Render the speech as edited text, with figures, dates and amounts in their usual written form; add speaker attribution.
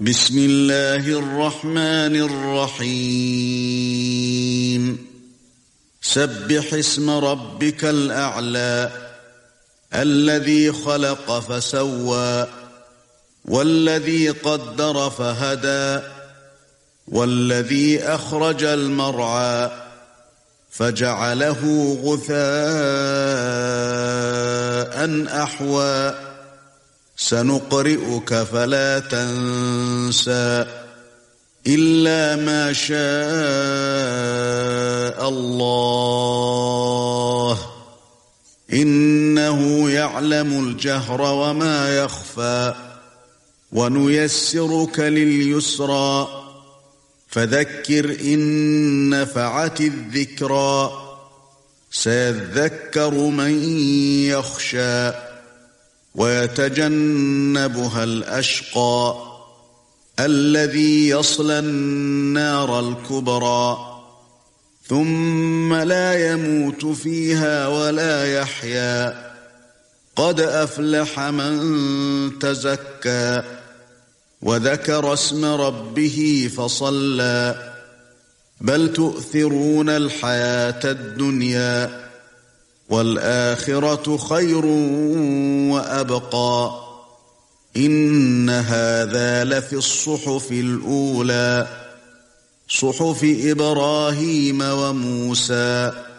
Speaker 1: بسم الله الرحمن الرحيم سبح اسم ربك الأعلى الذي خلق فسوى والذي قدر فهدى والذي أخرج المرعى فجعله غثاء أحوى سنقرئك فلا تنسى إلا ما شاء الله إنه يعلم الجهر وما يخفى ونيسرك لليسرى فذكر إن نفعت الذكرى سيذكر من يخشى ويتجنبها الأشقى الذي يصلى النار الكبرى ثم لا يموت فيها ولا يحيا قد أفلح من تزكى وذكر اسم ربه فصلى بل تؤثرون الحياة الدنيا والآخرة خير وأبقى إن هذا لفي الصحف الأولى صحف إبراهيم وموسى